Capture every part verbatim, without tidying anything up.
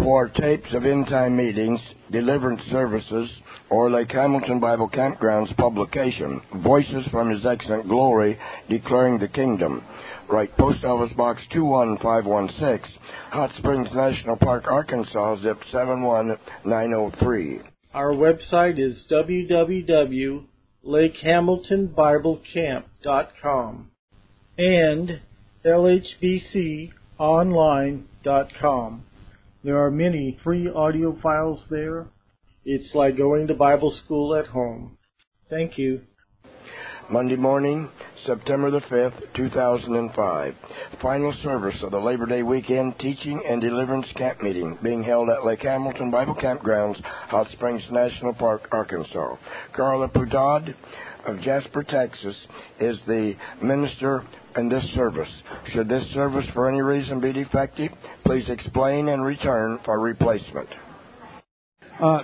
For tapes of end-time meetings, deliverance services, or Lake Hamilton Bible Campground's publication, Voices from His Excellent Glory, Declaring the Kingdom. Write Post Office Box two one five one six, Hot Springs National Park, Arkansas, zip seven one nine zero three. Our website is w w w dot lake hamilton bible camp dot com and l h b c online dot com. There are many free audio files there. It's like going to Bible school at home. Thank you. Monday morning, September the fifth, two thousand five. Final service of the Labor Day weekend teaching and deliverance camp meeting being held at Lake Hamilton Bible Campgrounds, Hot Springs National Park, Arkansas. Carla Pudad of Jasper, Texas, is the minister in this service. Should this service for any reason be defective, please explain and return for replacement. Uh,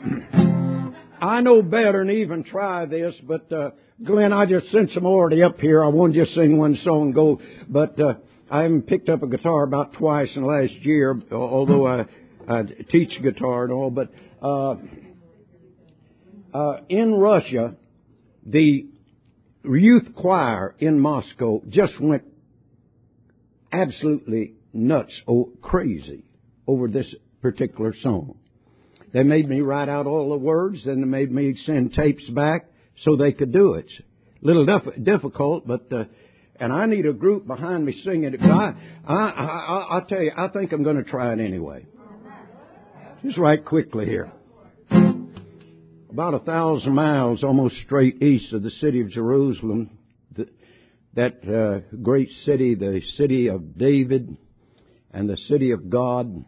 I know better than even try this, but uh, Glenn, I just sent some already up here. I won't just sing one song and go, but uh, I haven't picked up a guitar about twice in the last year, although I, I teach guitar and all. But uh, uh, in Russia, the youth choir in Moscow just went absolutely nuts, oh, crazy over this particular song. They made me write out all the words, and they made me send tapes back so they could do it. A little dif- difficult, but uh, and I need a group behind me singing it. But I, I, I, I'll tell you, I think I'm going to try it anyway. Just right quickly here. About a thousand miles, almost straight east of the city of Jerusalem, the, that uh, great city, the city of David and the city of God,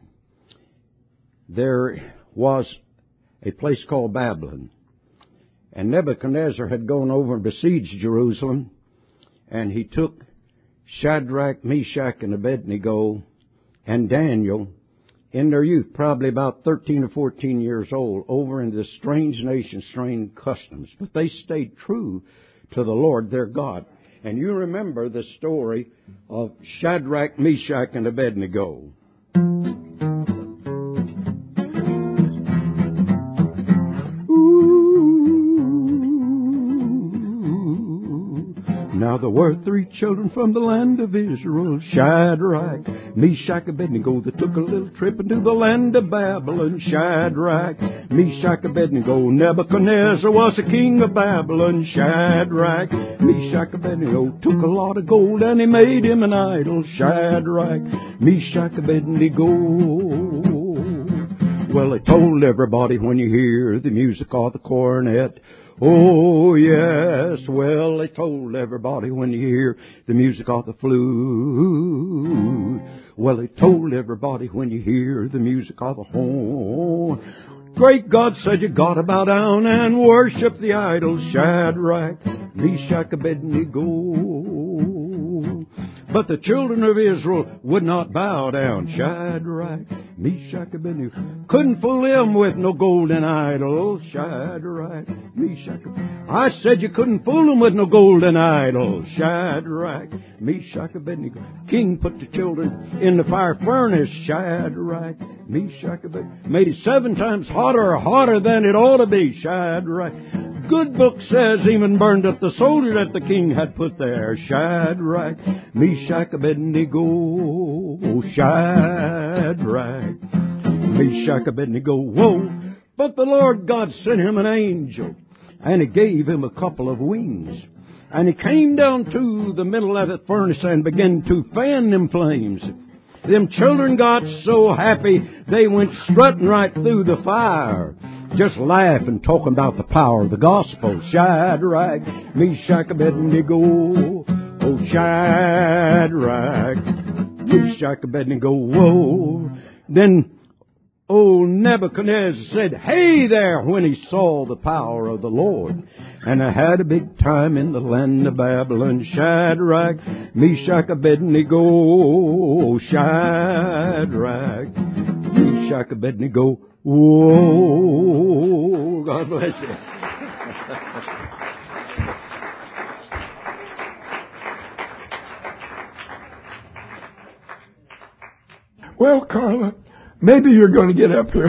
there was a place called Babylon. And Nebuchadnezzar had gone over and besieged Jerusalem, and he took Shadrach, Meshach, and Abednego and Daniel in their youth, probably about thirteen or fourteen years old, over into this strange nation, strange customs. But they stayed true to the Lord their God. And you remember the story of Shadrach, Meshach, and Abednego. Now there were three children from the land of Israel, Shadrach, Meshach, Abednego, that took a little trip into the land of Babylon. Shadrach, Meshach, Abednego, Nebuchadnezzar was the king of Babylon. Shadrach, Meshach, Abednego, took a lot of gold and he made him an idol. Shadrach, Meshach, Abednego. Well, they told everybody when you hear the music of the cornet, oh, yes, well, they told everybody when you hear the music of the flute. Well, they told everybody when you hear the music of the horn. Great God said you gotta bow down and worship the idol. Shadrach, Meshach, Abednego. But the children of Israel would not bow down. Shadrach, Meshach, Abednego. Couldn't fool them with no golden idol. Shadrach, Meshach. I said you couldn't fool them with no golden idol. Shadrach, Meshach, Abednego. King put the children in the fire furnace. Shadrach, Meshach, Abednego. Made it seven times hotter, hotter than it ought to be. Shadrach. Good book says even burned up the soldier that the king had put there. Shadrach, Meshach, Abednego. Shadrach, Meshach, Abednego. Whoa! But the Lord God sent him an angel, and he gave him a couple of wings. And he came down to the middle of the furnace and began to fan them flames. Them children got so happy, they went strutting right through the fire, just laughing, talking about the power of the gospel. Shadrach, Meshach, Abednego. Oh, Shadrach, Meshach, Abednego. Whoa. Then, oh, Nebuchadnezzar said, hey there, when he saw the power of the Lord. And I had a big time in the land of Babylon. Shadrach, Meshach, Abednego. Oh, Shadrach, Meshach, Abednego. Whoa, God bless you. Well, Carla, Maybe you're going to get up here.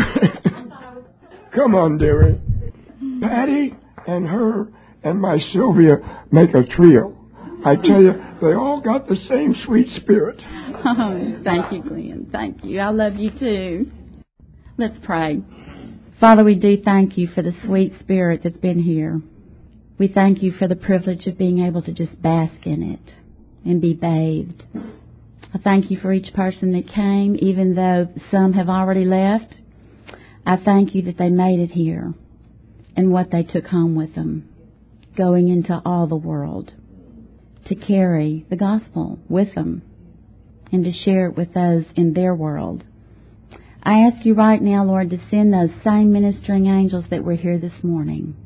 Come on, dearie. Patty and her and my Sylvia make a trio. I tell you, they all got the same sweet spirit. Oh, thank you, Glenn. Thank you. I love you too. Let's pray. Father, we do thank you for the sweet spirit that's been here. We thank you for the privilege of being able to just bask in it and be bathed. I thank you for each person that came, even though some have already left. I thank you that they made it here and what they took home with them, going into all the world to carry the gospel with them and to share it with those in their world. I ask you right now, Lord, to send those same ministering angels that were here this morning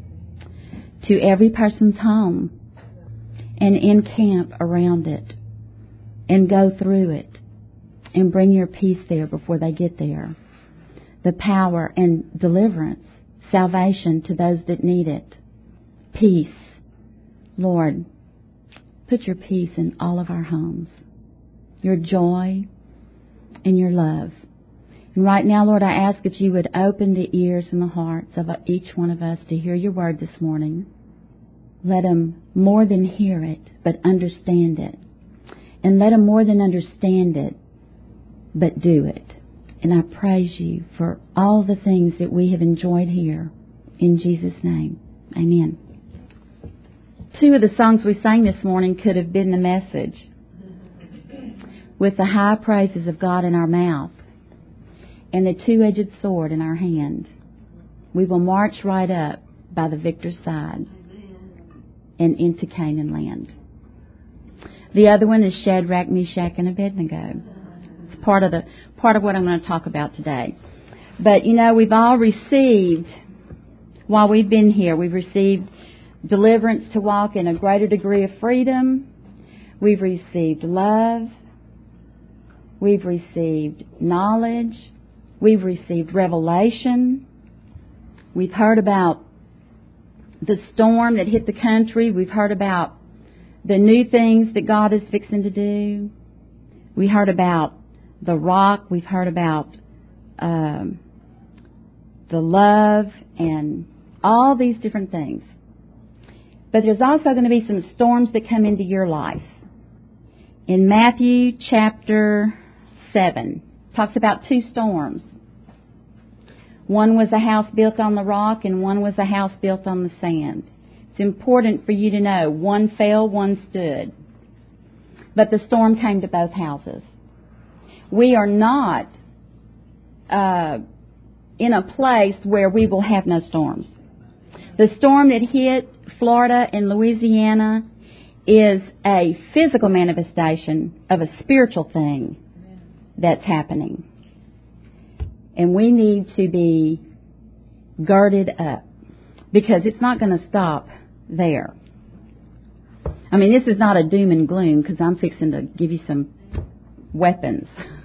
to every person's home and encamp around it and go through it and bring your peace there before they get there. The power and deliverance, salvation to those that need it. Peace. Lord, put your peace in all of our homes, your joy and your love. And right now, Lord, I ask that you would open the ears and the hearts of each one of us to hear your word this morning. Let them more than hear it, but understand it. And let them more than understand it, but do it. And I praise you for all the things that we have enjoyed here. In Jesus' name, amen. Two of the songs we sang this morning could have been the message. With the high praises of God in our mouth and the two-edged sword in our hand, we will march right up by the victor's side and into Canaan land. The other one is Shadrach, Meshach, and Abednego. It's part of the part of what I'm going to talk about today. But, you know, we've all received, while we've been here, we've received deliverance to walk in a greater degree of freedom. We've received love. We've received knowledge. We've received revelation. We've heard about the storm that hit the country. We've heard about the new things that God is fixing to do. We heard about the rock. We've heard about um, the love and all these different things. But there's also going to be some storms that come into your life. In Matthew chapter seven, it talks about two storms. One was a house built on the rock and one was a house built on the sand. It's important for you to know one fell, one stood. But the storm came to both houses. We are not uh, in a place where we will have no storms. The storm that hit Florida and Louisiana is a physical manifestation of a spiritual thing that's happening. And we need to be girded up because it's not going to stop there. I mean, this is not a doom and gloom because I'm fixing to give you some weapons.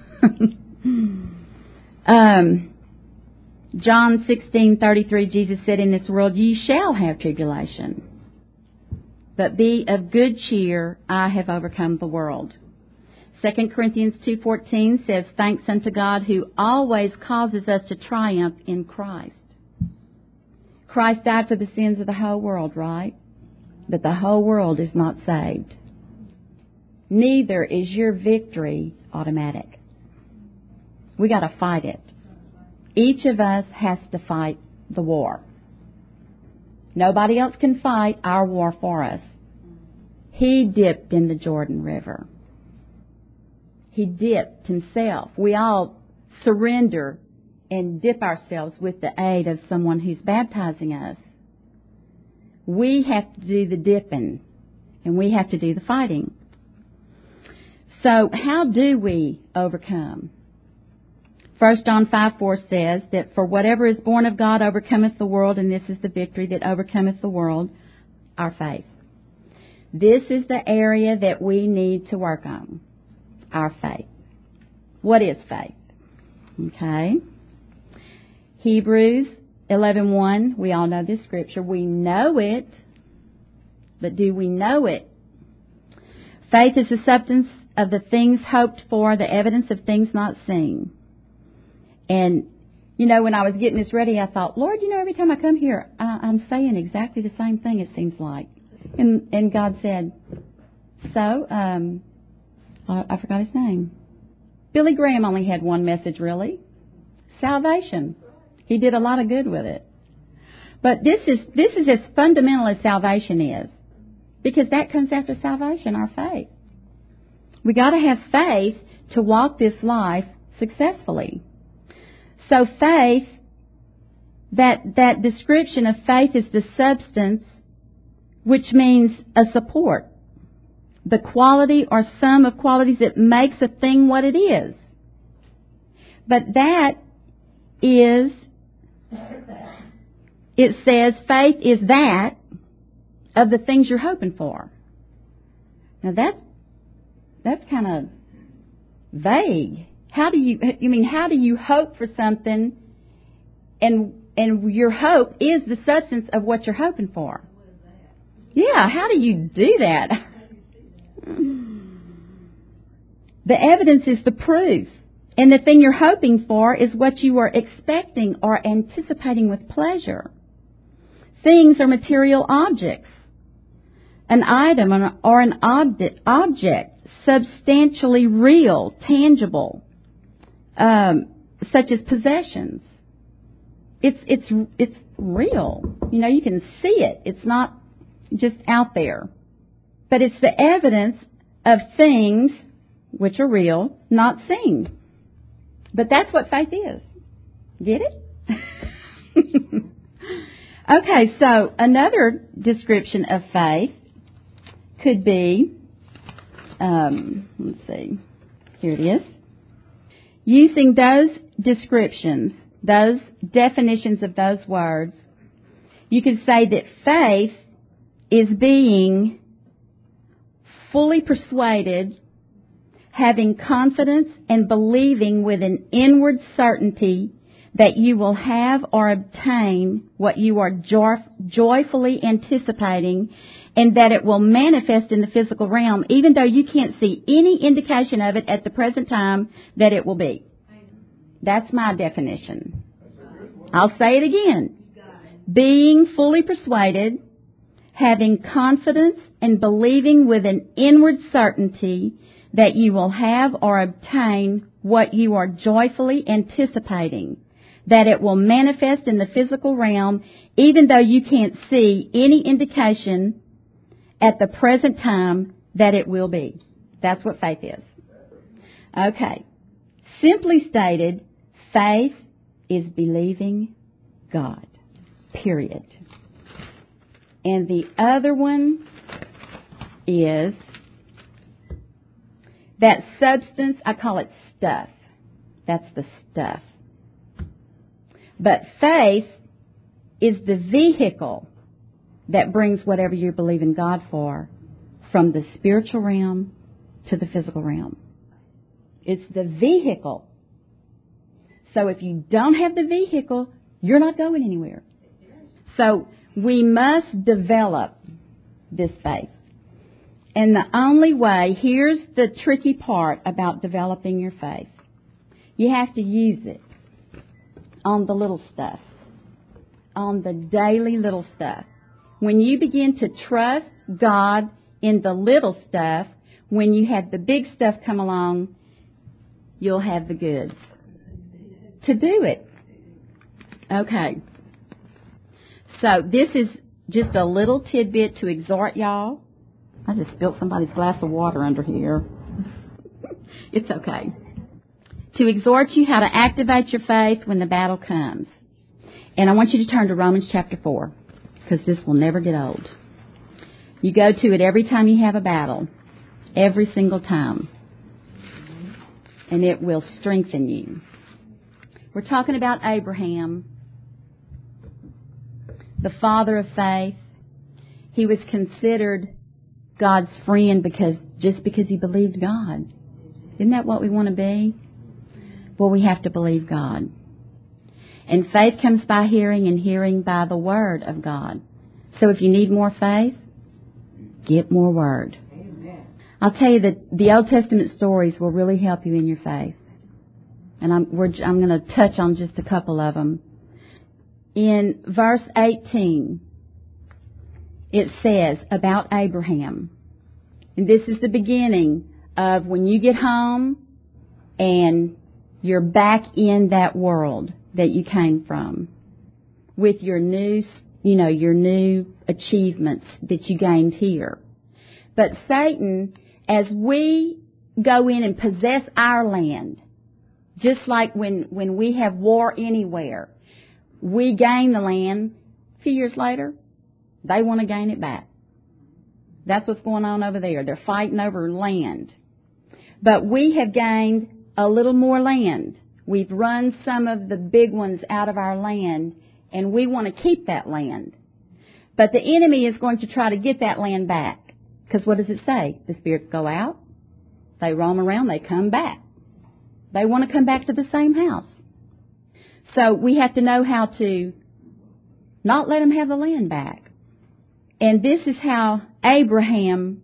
um, John sixteen thirty-three, Jesus said, "In this world ye shall have tribulation, but be of good cheer, I have overcome the world." Second Corinthians two fourteen says, "Thanks unto God who always causes us to triumph in Christ." Christ died for the sins of the whole world, right? But the whole world is not saved. Neither is your victory automatic. We got to fight it. Each of us has to fight the war. Nobody else can fight our war for us. He dipped in the Jordan River. He dipped himself. We all surrender and dip ourselves with the aid of someone who's baptizing us. We have to do the dipping, and we have to do the fighting. So how do we overcome? First John five four says that for whatever is born of God overcometh the world, and this is the victory that overcometh the world, our faith. This is the area that we need to work on, our faith. What is faith? Okay. Hebrews eleven one, we all know this scripture. We know it, but do we know it? Faith is the substance of the things hoped for, the evidence of things not seen. And, you know, when I was getting this ready, I thought, Lord, you know, every time I come here, I, I'm saying exactly the same thing, it seems like. And, and God said, so, um, I, I forgot his name. Billy Graham only had one message, really. Salvation. He did a lot of good with it. But this is this is as fundamental as salvation is, because that comes after salvation, our faith. We got to have faith to walk this life successfully. So faith, that that description of faith is the substance, which means a support, the quality or sum of qualities that makes a thing what it is. But that is, it says faith is that of the things you're hoping for. Now that's, that's kind of vague. How do you, you mean, how do you hope for something and, and your hope is the substance of what you're hoping for? Yeah, how do you do that? The evidence is the proof. And the thing you're hoping for is what you are expecting or anticipating with pleasure. Things are material objects. An item or an object, object substantially real, tangible, um, such as possessions. It's it's it's real. You know, you can see it. It's not just out there. But it's the evidence of things which are real, not seen. But that's what faith is. Get it? Okay, so another description of faith could be, um, let's see, here it is. Using those descriptions, those definitions of those words, you could say that faith is being fully persuaded, having confidence and believing with an inward certainty that you will have or obtain what you are joy- joyfully anticipating, and that it will manifest in the physical realm, even though you can't see any indication of it at the present time that it will be. That's my definition. I'll say it again. Being fully persuaded, having confidence and believing with an inward certainty that you will have or obtain what you are joyfully anticipating, that it will manifest in the physical realm, even though you can't see any indication at the present time that it will be. That's what faith is. Okay. Simply stated, faith is believing God. Period. And the other one is that substance, I call it stuff. That's the stuff. But faith is the vehicle that brings whatever you believe in God for from the spiritual realm to the physical realm. It's the vehicle. So if you don't have the vehicle, you're not going anywhere. So we must develop this faith. And the only way, here's the tricky part about developing your faith. You have to use it on the little stuff, on the daily little stuff. When you begin to trust God in the little stuff, when you have the big stuff come along, you'll have the goods to do it. Okay. So this is just a little tidbit to exhort y'all. I just spilled somebody's glass of water under here. It's okay. To exhort you how to activate your faith when the battle comes. And I want you to turn to Romans chapter four, because this will never get old. You go to it every time you have a battle. Every single time. And it will strengthen you. We're talking about Abraham, the father of faith. He was considered God's friend because just because he believed God. Isn't that what we want to be? Well, we have to believe God. And faith comes by hearing, and hearing by the Word of God. So if you need more faith, get more Word. Amen. I'll tell you that the Old Testament stories will really help you in your faith. And I'm, we're, I'm going to touch on just a couple of them. In verse eighteen, it says about Abraham. And this is the beginning of when you get home and you're back in that world that you came from with your new, you know, your new achievements that you gained here. But Satan, as we go in and possess our land, just like when, when we have war anywhere, we gain the land. A few years later, they want to gain it back. That's what's going on over there. They're fighting over land. But we have gained a little more land. We've run some of the big ones out of our land, and we want to keep that land. But the enemy is going to try to get that land back. Because what does it say? The spirits go out, they roam around, they come back. They want to come back to the same house. So we have to know how to not let them have the land back. And this is how Abraham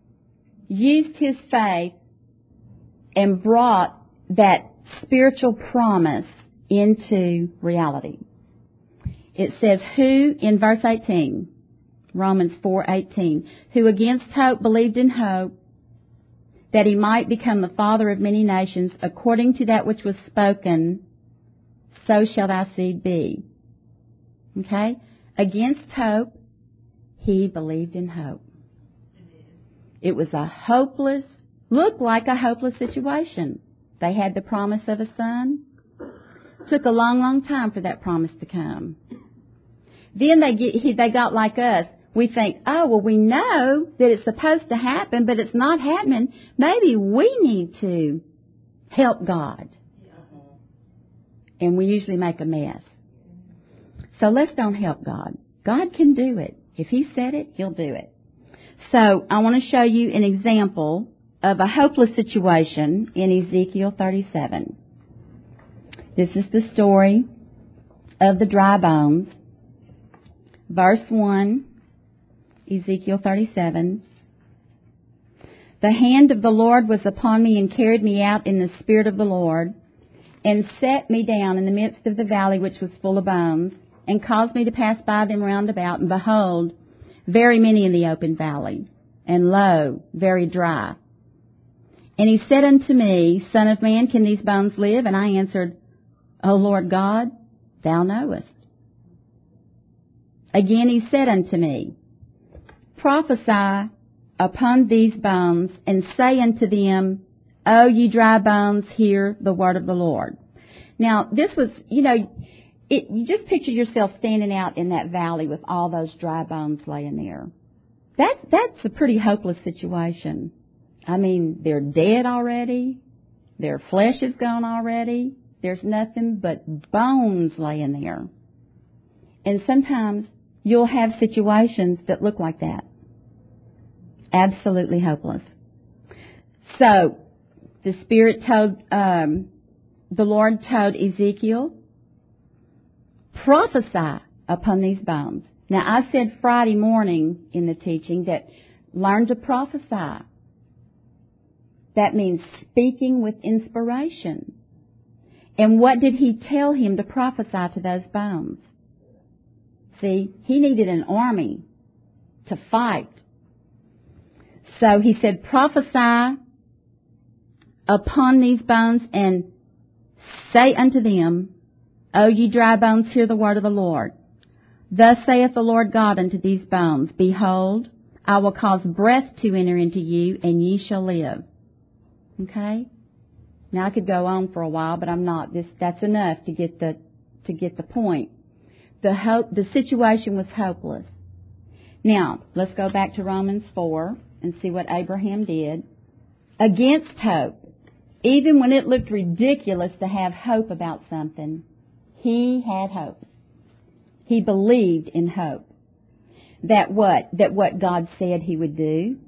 used his faith and brought that spiritual promise into reality. It says, who, in verse eighteen, Romans four eighteen, who against hope believed in hope, that he might become the father of many nations, according to that which was spoken, so shall thy seed be. Okay? Against hope, he believed in hope. It was a hopeless, looked like a hopeless situation. They had the promise of a son. Took a long, long time for that promise to come. Then they get, they got like us. We think, oh, well, we know that it's supposed to happen, but it's not happening. Maybe we need to help God. And we usually make a mess. So let's don't help God. God can do it. If He said it, He'll do it. So I want to show you an example of a hopeless situation in Ezekiel thirty-seven. This is the story of the dry bones. Verse one, Ezekiel thirty-seven. The hand of the Lord was upon me and carried me out in the spirit of the Lord, and set me down in the midst of the valley which was full of bones, and caused me to pass by them round about, and behold, very many in the open valley, and lo, very dry. And he said unto me, Son of man, can these bones live? And I answered, O Lord God, thou knowest. Again he said unto me, Prophesy upon these bones, and say unto them, O ye dry bones, hear the word of the Lord. Now, this was, you know, it, you just picture yourself standing out in that valley with all those dry bones laying there. That, that's a pretty hopeless situation. I mean, they're dead already. Their flesh is gone already. There's nothing but bones laying there. And sometimes you'll have situations that look like that. Absolutely hopeless. So, the Spirit told, um, the Lord told Ezekiel, prophesy upon these bones. Now, I said Friday morning in the teaching that learn to prophesy. That means speaking with inspiration. And what did he tell him to prophesy to those bones? See, he needed an army to fight. So he said, prophesy upon these bones and say unto them, O ye dry bones, hear the word of the Lord. Thus saith the Lord God unto these bones, Behold, I will cause breath to enter into you, and ye shall live. Okay? Now I could go on for a while, but I'm not. This that's enough to get the to get the point. The hope the situation was hopeless. Now, let's go back to Romans four and see what Abraham did. Against hope. Even when it looked ridiculous to have hope about something, he had hope. He believed in hope. That what? That what God said he would do.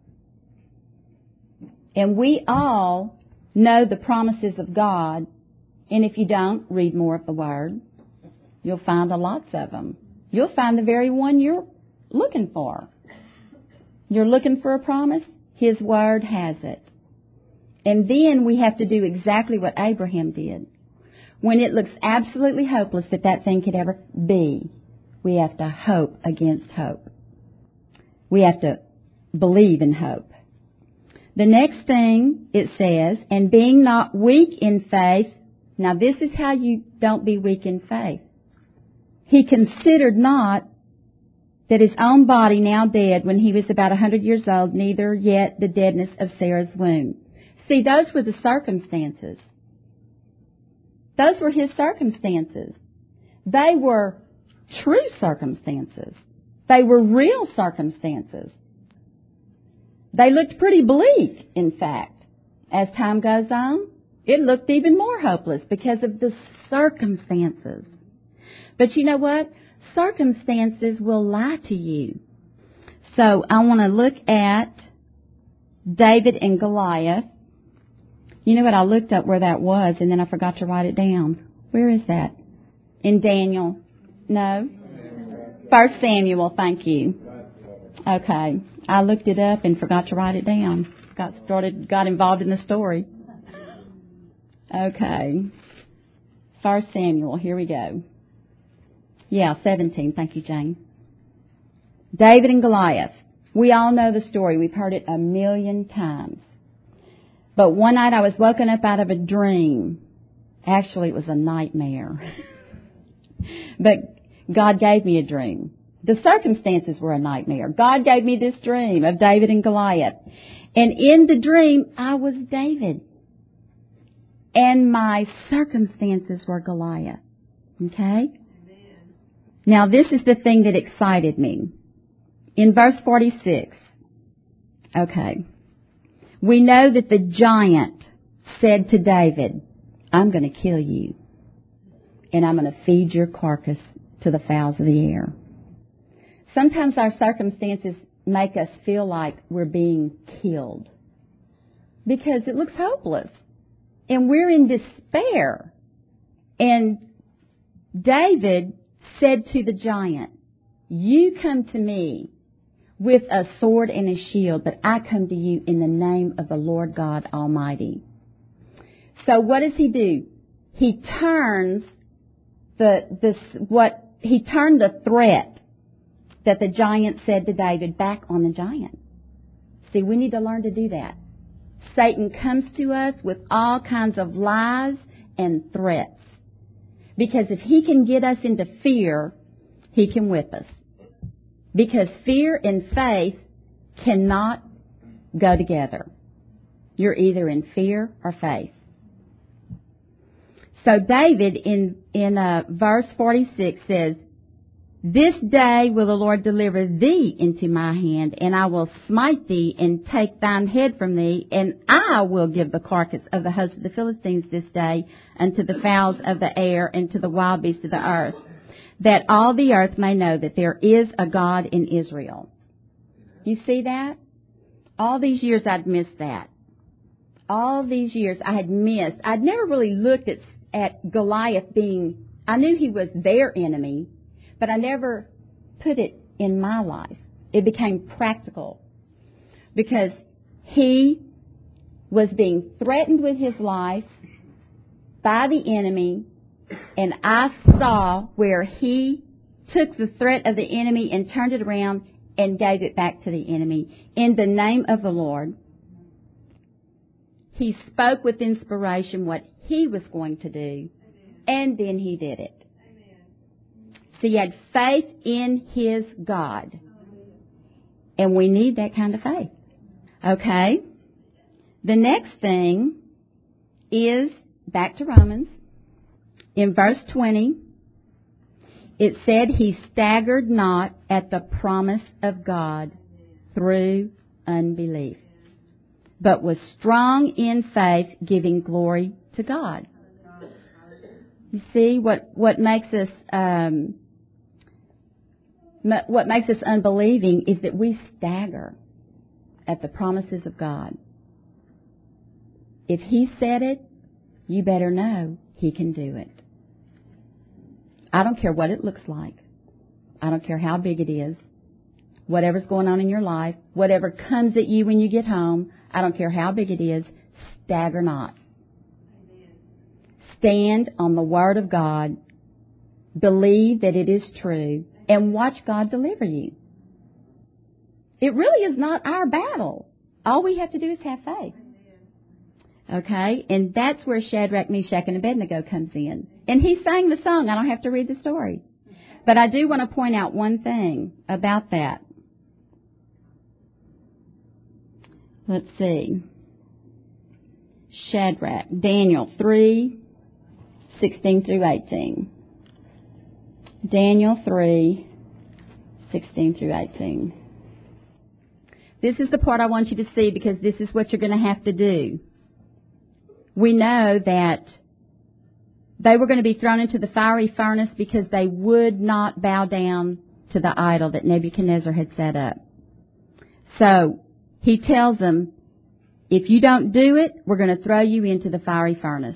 And we all know the promises of God. And if you don't, read more of the Word. You'll find a lots of them. You'll find the very one you're looking for. You're looking for a promise? His Word has it. And then we have to do exactly what Abraham did. When it looks absolutely hopeless that that thing could ever be, we have to hope against hope. We have to believe in hope. The next thing it says, and being not weak in faith. Now this is how you don't be weak in faith. He considered not that his own body now dead when he was about a hundred years old, neither yet the deadness of Sarah's womb. See, those were the circumstances. Those were his circumstances. They were true circumstances. They were real circumstances. They looked pretty bleak, in fact. As time goes on, it looked even more hopeless because of the circumstances. But you know what? Circumstances will lie to you. So I want to look at David and Goliath. You know what? I looked up where that was, and then I forgot to write it down. Where is that? In Daniel? No? First Samuel, thank you. Okay. I looked it up and forgot to write it down. Got started, got involved in the story. Okay. First Samuel, here we go. Yeah, seventeen. Thank you, Jane. David and Goliath. We all know the story. We've heard it a million times. But one night I was woken up out of a dream. Actually, it was a nightmare. But God gave me a dream. The circumstances were a nightmare. God gave me this dream of David and Goliath. And in the dream, I was David. And my circumstances were Goliath. Okay? Now, this is the thing that excited me. In verse forty-six, okay, we know that the giant said to David, I'm going to kill you, and I'm going to feed your carcass to the fowls of the air. Sometimes our circumstances make us feel like we're being killed because it looks hopeless, and we're in despair. And David said to the giant, you come to me with a sword and a shield, but I come to you in the name of the Lord God Almighty. So what does he do? He turns the this what he turned the threat that the giant said to David back on the giant. See, we need to learn to do that. Satan comes to us with all kinds of lies and threats. Because if he can get us into fear, he can whip us. Because fear and faith cannot go together. You're either in fear or faith. So David in, in uh, verse forty-six says, this day will the Lord deliver thee into my hand, and I will smite thee and take thine head from thee, and I will give the carcass of the host of the Philistines this day unto the fowls of the air and to the wild beasts of the earth, that all the earth may know that there is a God in Israel. You see that? All these years I'd missed that. All these years I had missed. I'd never really looked at, at Goliath being, I knew he was their enemy, but I never put it in my life. It became practical because he was being threatened with his life by the enemy, and I saw where he took the threat of the enemy and turned it around and gave it back to the enemy in the name of the Lord. He spoke with inspiration what he was going to do, and then he did it. So he had faith in his God. And we need that kind of faith. Okay? The next thing is back to Romans. In verse twenty, it said he staggered not at the promise of God through unbelief, but was strong in faith, giving glory to God. You see, what, what makes us... Um, What makes us unbelieving is that we stagger at the promises of God. If he said it, you better know he can do it. I don't care what it looks like. I don't care how big it is. Whatever's going on in your life, whatever comes at you when you get home, I don't care how big it is, stagger not. Stand on the Word of God, believe that it is true, and watch God deliver you. It really is not our battle. All we have to do is have faith. Okay? And that's where Shadrach, Meshach, and Abednego comes in. And he sang the song. I don't have to read the story. But I do want to point out one thing about that. Let's see. Shadrach, Daniel three, sixteen through eighteen. Daniel three, sixteen through eighteen. This is the part I want you to see because this is what you're going to have to do. We know that they were going to be thrown into the fiery furnace because they would not bow down to the idol that Nebuchadnezzar had set up. So he tells them, if you don't do it, we're going to throw you into the fiery furnace.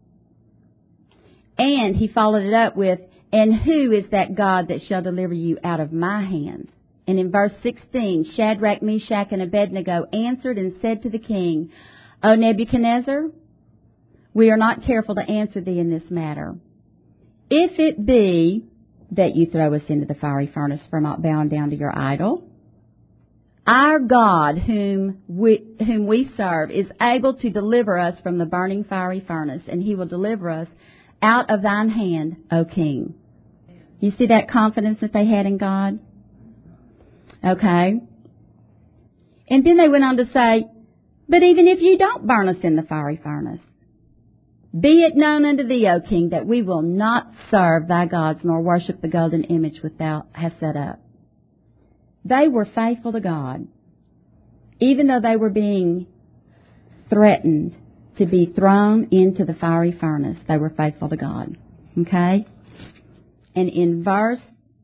And he followed it up with, and who is that God that shall deliver you out of my hands? And in verse sixteen, Shadrach, Meshach, and Abednego answered and said to the king, O Nebuchadnezzar, we are not careful to answer thee in this matter. If it be that you throw us into the fiery furnace for not bowing down to your idol, our God whom we, whom we serve is able to deliver us from the burning fiery furnace, and he will deliver us out of thine hand, O king. You see that confidence that they had in God? Okay. And then they went on to say, but even if you don't burn us in the fiery furnace, be it known unto thee, O king, that we will not serve thy gods nor worship the golden image which thou hast set up. They were faithful to God, even though they were being threatened to be thrown into the fiery furnace. They were faithful to God. Okay? And in verse,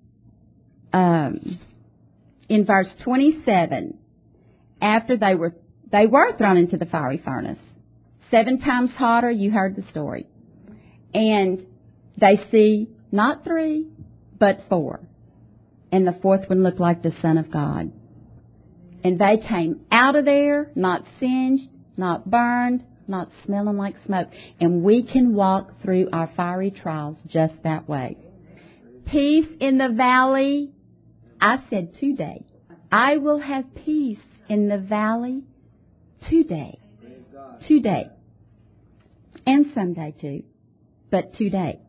um, in verse twenty-seven, after they were, they were thrown into the fiery furnace, seven times hotter, you heard the story. And they see not three, but four. And the fourth one looked like the Son of God. And they came out of there, not singed, not burned, not smelling like smoke. And we can walk through our fiery trials just that way. Peace in the valley. I said today. I will have peace in the valley today. Today. And someday too. But today.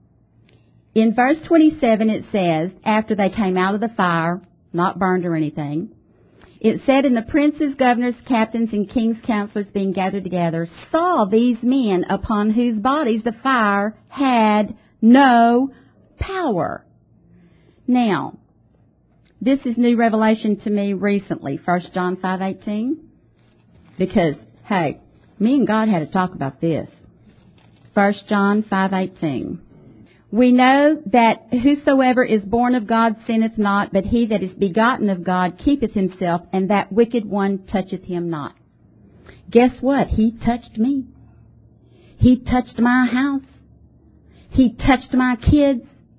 In verse twenty-seven it says, after they came out of the fire, not burned or anything, it said, and the princes, governors, captains, and king's counselors being gathered together saw these men upon whose bodies the fire had no power. Now, this is new revelation to me recently, First John five eighteen, because, hey, me and God had to talk about this. First John five eighteen. We know that whosoever is born of God sinneth not, but he that is begotten of God keepeth himself, and that wicked one toucheth him not. Guess what? He touched me. He touched my house. He touched my kids.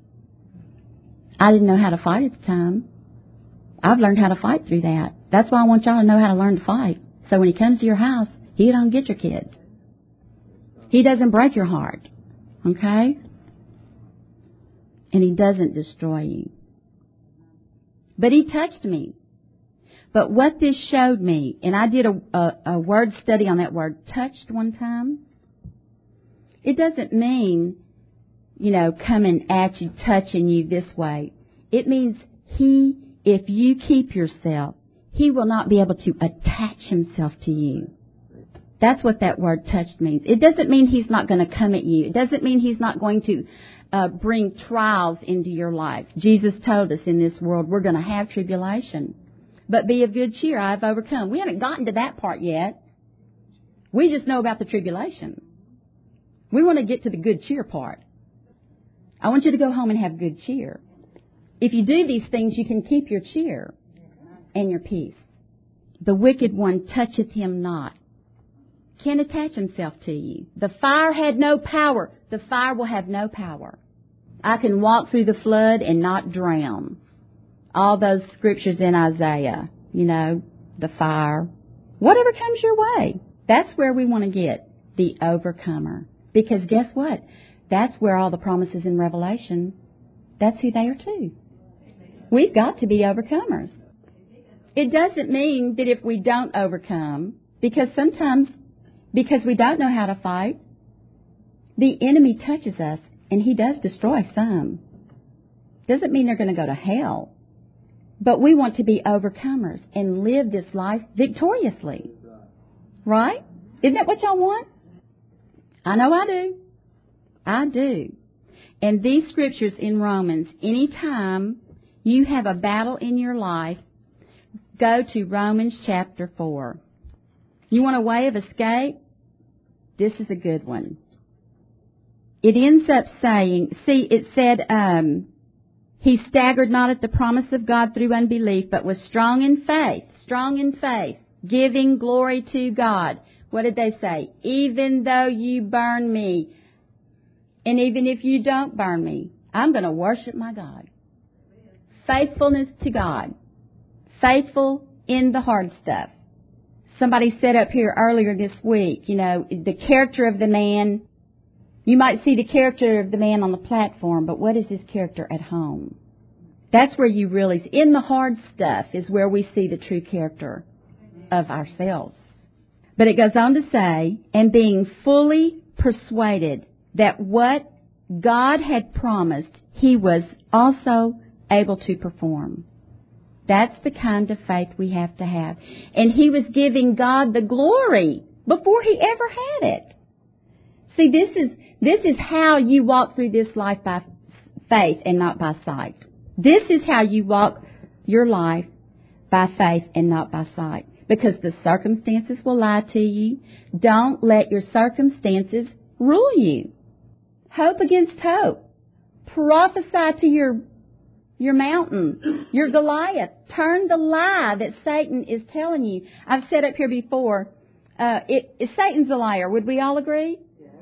I didn't know how to fight at the time. I've learned how to fight through that. That's why I want y'all to know how to learn to fight. So when he comes to your house, he don't get your kids. He doesn't break your heart. Okay? And he doesn't destroy you. But he touched me. But what this showed me, and I did a, a, a word study on that word, touched, one time. It doesn't mean, you know, coming at you, touching you this way. It means he, if you keep yourself, he will not be able to attach himself to you. That's what that word touched means. It doesn't mean he's not going to come at you. It doesn't mean he's not going to uh, bring trials into your life. Jesus told us in this world we're going to have tribulation. But be of good cheer, I have overcome. We haven't gotten to that part yet. We just know about the tribulation. We want to get to the good cheer part. I want you to go home and have good cheer. If you do these things, you can keep your cheer and your peace. The wicked one toucheth him not. Can't attach himself to you. The fire had no power. The fire will have no power. I can walk through the flood and not drown. All those scriptures in Isaiah, you know, the fire. Whatever comes your way. That's where we want to get, the overcomer. Because guess what? That's where all the promises in Revelation, that's who they are too. We've got to be overcomers. It doesn't mean that if we don't overcome, because sometimes, because we don't know how to fight, the enemy touches us and he does destroy some. Doesn't mean they're going to go to hell. But we want to be overcomers and live this life victoriously. Right? Isn't that what y'all want? I know I do. I do. And these scriptures in Romans, anytime you have a battle in your life, go to Romans chapter four. You want a way of escape? This is a good one. It ends up saying, see, it said, um, he staggered not at the promise of God through unbelief, but was strong in faith, strong in faith, giving glory to God. What did they say? Even though you burn me, and even if you don't burn me, I'm going to worship my God. Faithfulness to God. Faithful in the hard stuff. Somebody said up here earlier this week, you know, the character of the man. You might see the character of the man on the platform, but what is his character at home? That's where you really, in the hard stuff is where we see the true character of ourselves. But it goes on to say, and being fully persuaded that what God had promised, he was also able to perform. That's the kind of faith we have to have. And he was giving God the glory before he ever had it. See, this is this is how you walk through this life by faith and not by sight. This is how you walk your life by faith and not by sight. Because the circumstances will lie to you. Don't let your circumstances rule you. Hope against hope. Prophesy to your your mountain, your Goliath. Turn the lie that Satan is telling you. I've said up here before, uh, it, it, Satan's a liar. Would we all agree?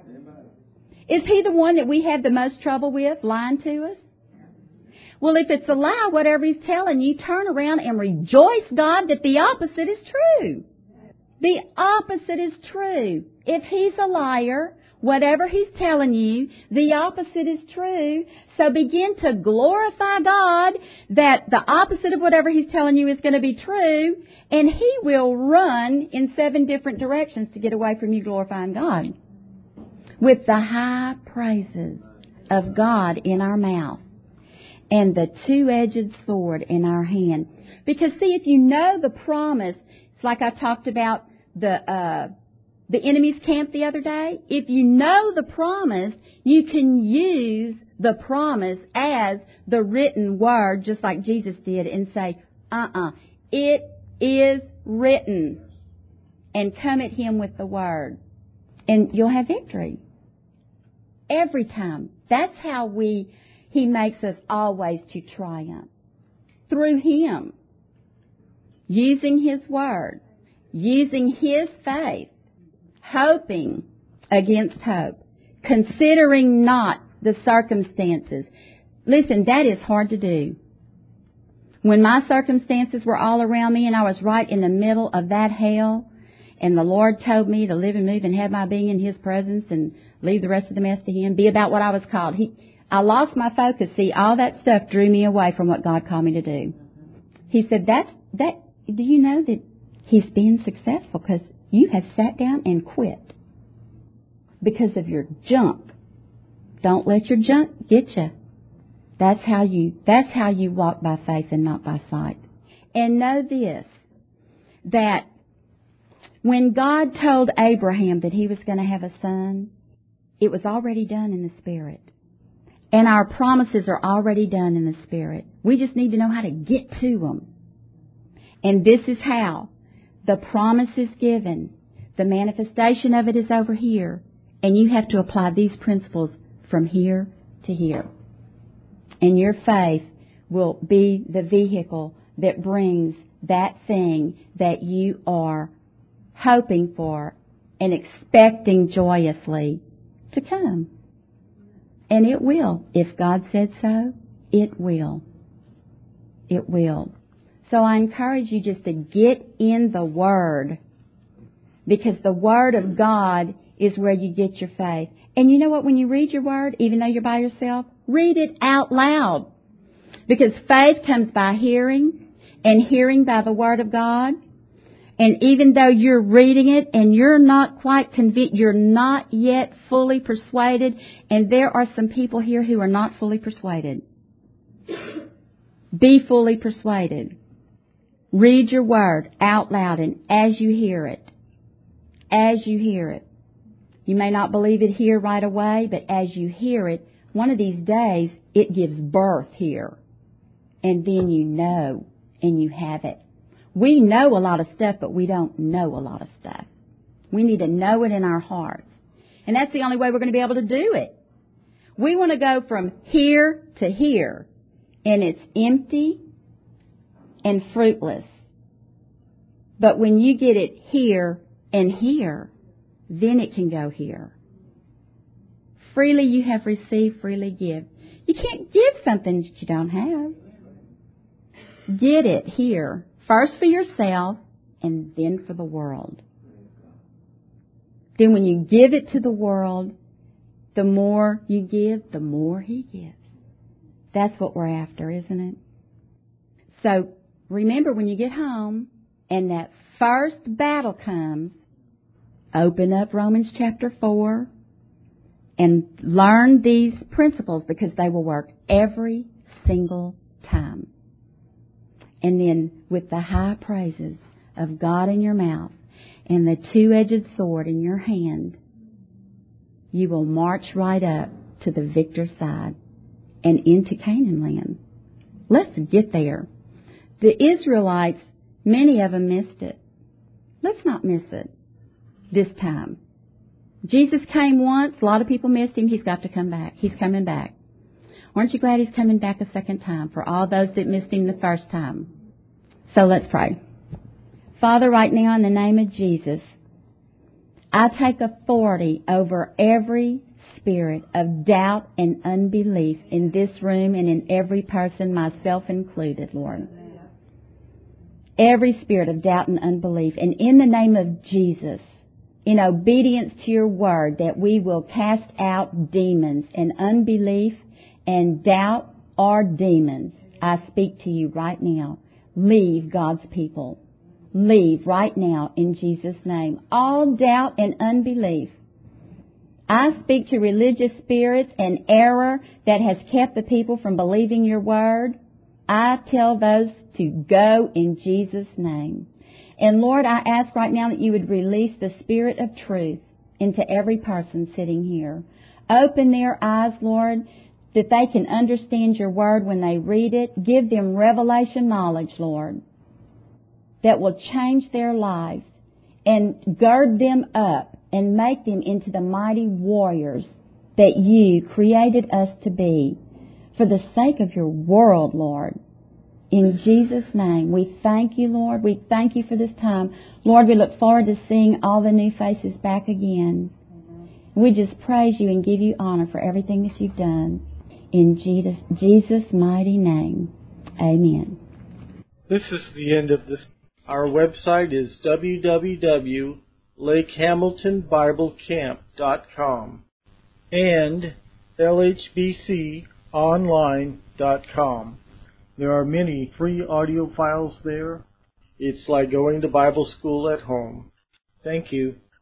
Yeah. Is he the one that we have the most trouble with, lying to us? Well, if it's a lie, whatever he's telling you, turn around and rejoice, God, that the opposite is true. The opposite is true. If he's a liar, whatever he's telling you, the opposite is true. So begin to glorify God that the opposite of whatever he's telling you is going to be true, and he will run in seven different directions to get away from you glorifying God. With the high praises of God in our mouth and the two-edged sword in our hand. Because see, if you know the promise, it's like I talked about the uh the enemy's camp the other day. If you know the promise, you can use the promise as the written word, just like Jesus did, and say, uh-uh, it is written. And come at him with the word. And you'll have victory. Every time. That's how we, he makes us always to triumph. Through him. Using his word. Using his faith. Hoping against hope. Considering not the circumstances. Listen, that is hard to do. When my circumstances were all around me and I was right in the middle of that hell, and the Lord told me to live and move and have my being in his presence and leave the rest of the mess to him, be about what I was called. He, I lost my focus. See, all that stuff drew me away from what God called me to do. He said, that, that, do you know that he's been successful because you have sat down and quit because of your junk. Don't let your junk get you. That's how you, that's how you walk by faith and not by sight. And know this, that when God told Abraham that he was going to have a son, it was already done in the Spirit. And our promises are already done in the Spirit. We just need to know how to get to them. And this is how. The promise is given. The manifestation of it is over here. And you have to apply these principles from here to here. And your faith will be the vehicle that brings that thing that you are hoping for and expecting joyously to come. And it will. If God said so, it will. It will. So I encourage you just to get in the Word. because the Word of God is where you get your faith. And you know what? When you read your Word, even though you're by yourself, read it out loud. Because faith comes by hearing, and hearing by the Word of God. And even though you're reading it and you're not quite convinced, you're not yet fully persuaded, and there are some people here who are not fully persuaded. Be fully persuaded. Read your Word out loud, and as you hear it, as you hear it. You may not believe it here right away, but as you hear it, one of these days, it gives birth here. And then you know, and you have it. We know a lot of stuff, but we don't know a lot of stuff. We need to know it in our hearts. And that's the only way we're going to be able to do it. We want to go from here to here, and it's empty and fruitless. But when you get it here and here, then it can go here. Freely you have received, freely give. You can't give something that you don't have. Get it here. First for yourself, and then for the world. Then when you give it to the world, the more you give, the more He gives. That's what we're after, isn't it? So remember, when you get home and that first battle comes, open up Romans chapter four and learn these principles, because they will work every single time. And then with the high praises of God in your mouth and the two-edged sword in your hand, you will march right up to the victor's side and into Canaan land. Let's get there. The Israelites, many of them missed it. Let's not miss it this time. Jesus came once. A lot of people missed Him. He's got to come back. He's coming back. Aren't you glad He's coming back a second time for all those that missed Him the first time? So let's pray. Father, right now in the name of Jesus, I take authority over every spirit of doubt and unbelief in this room and in every person, myself included, Lord. Every spirit of doubt and unbelief. And in the name of Jesus, in obedience to your word, that we will cast out demons and unbelief and doubt are demons. I speak to you right now. Leave God's people. Leave right now in Jesus' name. All doubt and unbelief. I speak to religious spirits and error that has kept the people from believing your word. I tell those to go in Jesus' name. And Lord, I ask right now that you would release the spirit of truth into every person sitting here. Open their eyes, Lord, that they can understand your word when they read it. Give them revelation knowledge, Lord, that will change their lives and gird them up and make them into the mighty warriors that you created us to be for the sake of your world, Lord. In Jesus' name, we thank you, Lord. We thank you for this time. Lord, we look forward to seeing all the new faces back again. We just praise you and give you honor for everything that you've done. In Jesus, Jesus' mighty name, amen. This is the end of this. Our website is w w w dot lake hamilton bible camp dot com and l h b c online dot com. There are many free audio files there. It's like going to Bible school at home. Thank you.